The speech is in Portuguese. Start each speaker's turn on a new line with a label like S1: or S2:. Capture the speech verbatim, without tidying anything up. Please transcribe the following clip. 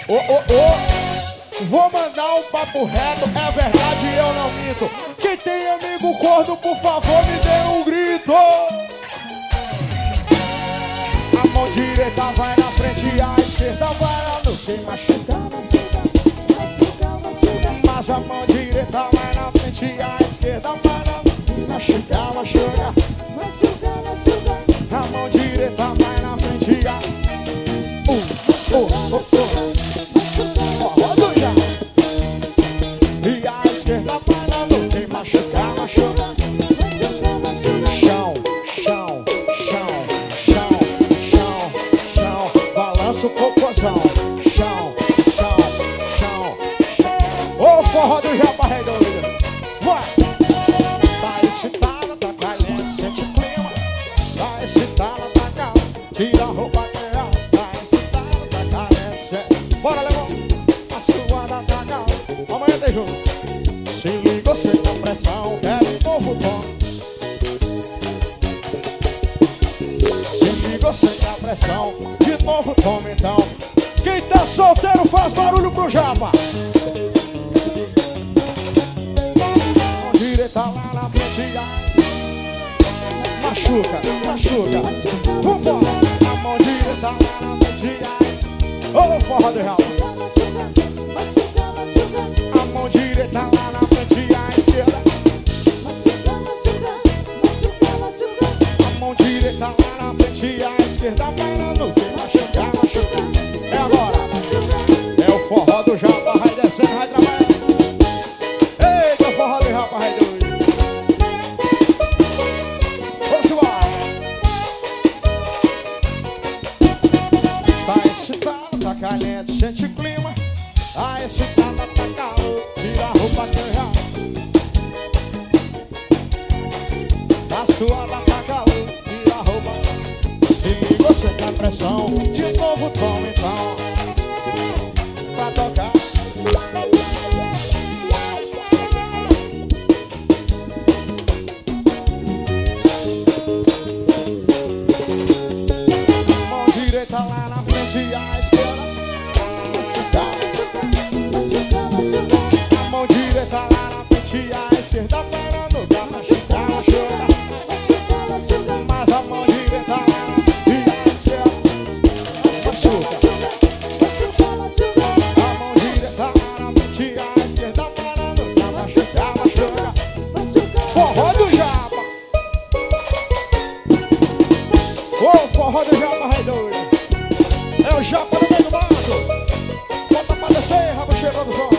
S1: Ô, ô, ô, vou mandar um papo reto, é verdade, eu não minto. Quem tem amigo corno, por favor, me dê um grito. A mão direita vai na frente, a esquerda vai lá no quem machuca, machuca, machuca, machuca. Mas a mão direita vai na frente, a esquerda vai lá no quem machuca, machuca, machuca, machuca. A mão direita vai na frente, a um, oh, oh, oh. E a esquerda vai na no quem machuca, machuca, machuca, machuca. Chão, chão, chão, chão, chão, chão. Balança o cocôzão. Chão, chão, chão, chão. Ô, forró do Japa Rei doido. Vai! Tá excitada, tá caliente, sente o clima. Tá excitada, tá calma, tira a roupa dela. Tá excitada, tá caliente, sente. Bora, Leão! A suada tá calma. Amanhã tem jogo. Se liga, você tá pressão, quero um novo tom. Se liga, você tá pressão, de novo tom então. Quem tá solteiro faz barulho pro Japa. Mão direita lá na frente, ai. Machuca, machuca. Vambora. A mão direita lá na frente, ai. Ô, forró do Japa. A mão direita lá na frente, a esquerda. A mão direita lá na frente, a esquerda. Vai na nuca, machuca, machuca. É agora. É o forró do Japa, vai descendo, vai trabalhando. Eita, o forró do Japa, vai doido. Vamos embora. Tá excitada, tá caliente, sente o clima. Tá excitada, tá calor, tira a roupa que eu já. Tá suada, tá calor, tira a roupa. Se liga, você tá pressão, de novo toma então. Pra tocar. Mão direita lá na frente, a esquerda. A mão direita lá na frente, a esquerda vai na nuca, machuca, machuca, machuca. Mas a mão direita lá na frente, a esquerda machuca, machuca. A mão direita lá na frente, a esquerda vai na nuca, machuca, machuca. Forró do Japa. Ô, forró do Japa, rei doido. É o Japa no meio do mato. Bota pra descer, rabo cheio, produção.